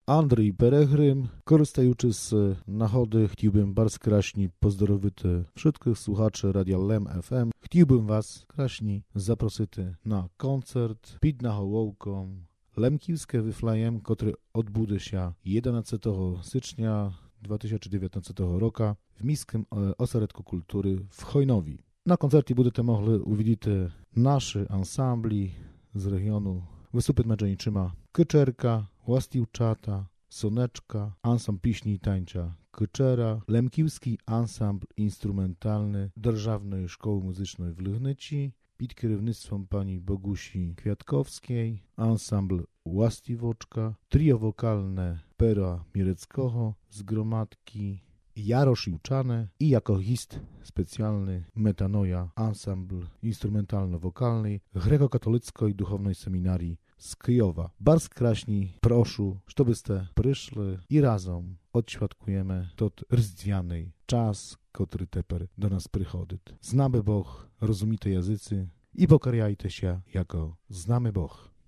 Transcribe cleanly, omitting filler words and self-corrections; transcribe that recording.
Andrzej Perechrym, korzystajući z nahody, chciałbym bardzo kraśni pozdrowić wszystkich słuchaczy Radia Lem FM. Chciałbym was kraśni zaprosić na koncert pід Nahołowką Lemkiwskie Wyflajem, który odbudzie się 11 stycznia 2019 roku w Miejskim Ośrodku Kultury w Chojnowi. Na koncercie będziecie mogli uwidzieć nasze ansambli z regionu. Wystąpić będzie niczyma Kyczerka, Łastiwczata, Soneczka, ansambl piśni i tańca Kyczera, Lemkiwski ansambl instrumentalny Državnej Szkoły Muzycznej w Lychnyci, pod kierownictwem pani Bogusi Kwiatkowskiej, ansambl Łastiwoczka, trio wokalne Pera Miereckoho z gromadki Jarosz Juczane i jako hist specjalny Metanoja ansambl instrumentalno-wokalny Grekokatolickiej Duchownej Seminarii z Kyjowa. Bardzo kraśni proszę, żebyście przyszli i razem odświadkujemy tot rzdwianej czas, który teper do nas przychodzi. Znamy Boh, rozumite jazycy i pokarjajcie się jako znamy Boh.